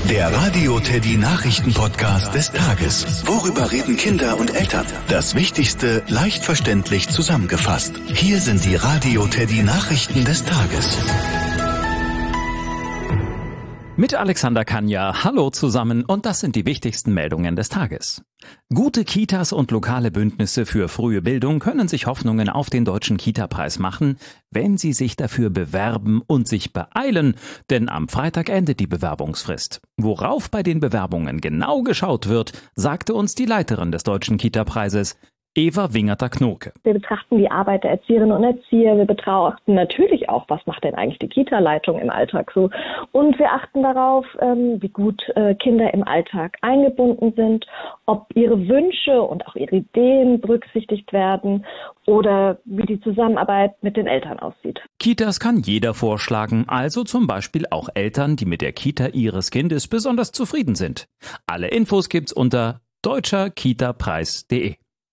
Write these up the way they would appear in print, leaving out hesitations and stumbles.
Der Radio Teddy Nachrichten-Podcast des Tages. Worüber reden Kinder und Eltern? Das Wichtigste leicht verständlich zusammengefasst. Hier sind die Radio Teddy Nachrichten des Tages. Mit Alexander Kanja, hallo zusammen, und das sind die wichtigsten Meldungen des Tages. Gute Kitas und lokale Bündnisse für frühe Bildung können sich Hoffnungen auf den Deutschen Kita-Preis machen, wenn sie sich dafür bewerben und sich beeilen, denn am Freitag endet die Bewerbungsfrist. Worauf bei den Bewerbungen genau geschaut wird, sagte uns die Leiterin des Deutschen Kita-Preises, Eva Wingerter-Knurke. Wir betrachten die Arbeit der Erzieherinnen und Erzieher. Wir betrachten natürlich auch, was macht denn eigentlich die Kita-Leitung im Alltag so. Und wir achten darauf, wie gut Kinder im Alltag eingebunden sind, ob ihre Wünsche und auch ihre Ideen berücksichtigt werden oder wie die Zusammenarbeit mit den Eltern aussieht. Kitas kann jeder vorschlagen, also zum Beispiel auch Eltern, die mit der Kita ihres Kindes besonders zufrieden sind. Alle Infos gibt's unter deutscherkitapreis.de.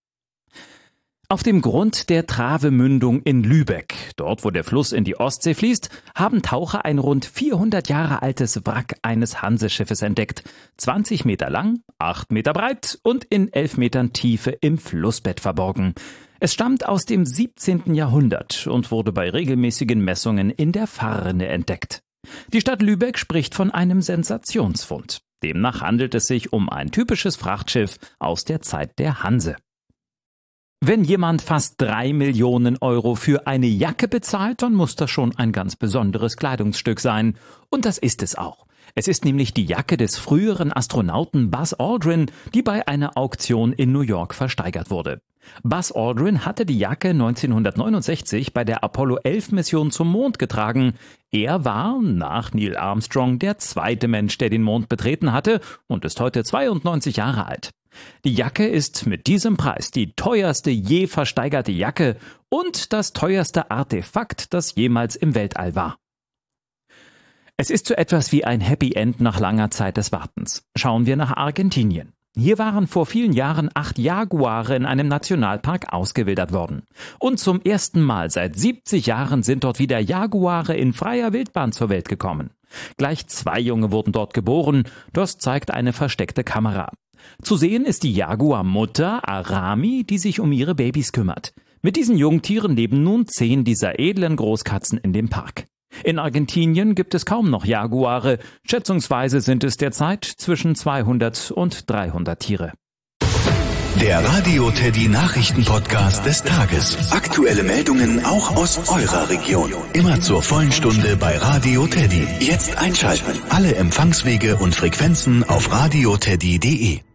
Auf dem Grund der Travemündung in Lübeck, dort wo der Fluss in die Ostsee fließt, haben Taucher ein rund 400 Jahre altes Wrack eines Hanseschiffes entdeckt. 20 Meter lang, 8 Meter breit und in 11 Metern Tiefe im Flussbett verborgen. Es stammt aus dem 17. Jahrhundert und wurde bei regelmäßigen Messungen in der Farne entdeckt. Die Stadt Lübeck spricht von einem Sensationsfund. Demnach handelt es sich um ein typisches Frachtschiff aus der Zeit der Hanse. Wenn jemand fast 3 Millionen Euro für eine Jacke bezahlt, dann muss das schon ein ganz besonderes Kleidungsstück sein. Und das ist es auch. Es ist nämlich die Jacke des früheren Astronauten Buzz Aldrin, die bei einer Auktion in New York versteigert wurde. Buzz Aldrin hatte die Jacke 1969 bei der Apollo-11-Mission zum Mond getragen. Er war, nach Neil Armstrong, der zweite Mensch, der den Mond betreten hatte und ist heute 92 Jahre alt. Die Jacke ist mit diesem Preis die teuerste je versteigerte Jacke und das teuerste Artefakt, das jemals im Weltall war. Es ist so etwas wie ein Happy End nach langer Zeit des Wartens. Schauen wir nach Argentinien. Hier waren vor vielen Jahren 8 Jaguare in einem Nationalpark ausgewildert worden. Und zum ersten Mal seit 70 Jahren sind dort wieder Jaguare in freier Wildbahn zur Welt gekommen. Gleich 2 Junge wurden dort geboren, das zeigt eine versteckte Kamera. Zu sehen ist die Jaguar-Mutter Arami, die sich um ihre Babys kümmert. Mit diesen Jungtieren leben nun 10 dieser edlen Großkatzen in dem Park. In Argentinien gibt es kaum noch Jaguare. Schätzungsweise sind es derzeit zwischen 200 und 300 Tiere. Der Radio Teddy Nachrichten-Podcast des Tages. Aktuelle Meldungen auch aus eurer Region. Immer zur vollen Stunde bei Radio Teddy. Jetzt einschalten. Alle Empfangswege und Frequenzen auf radioteddy.de.